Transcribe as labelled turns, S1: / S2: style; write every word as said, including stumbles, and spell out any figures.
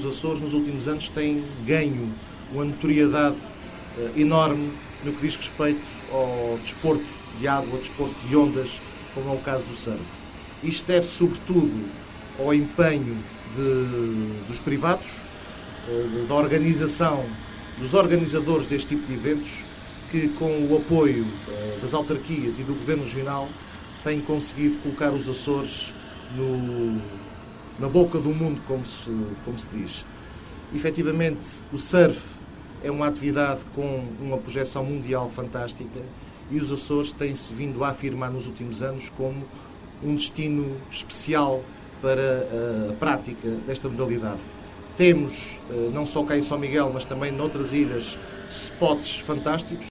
S1: os Açores, nos últimos anos, tem ganho uma notoriedade uh, enorme no que diz respeito ao desporto de água, desporto de ondas, como é o caso do surf. Isto deve, sobretudo, ao empenho de, dos privados, uh, da organização, dos organizadores deste tipo de eventos, que, com o apoio uh, das autarquias e do Governo Regional, têm conseguido colocar os Açores no, na boca do mundo, como se, como se diz. Efetivamente, o surf é uma atividade com uma projeção mundial fantástica e os Açores têm-se vindo a afirmar nos últimos anos como um destino especial para a prática desta modalidade. Temos, não só cá em São Miguel, mas também noutras ilhas, spots fantásticos.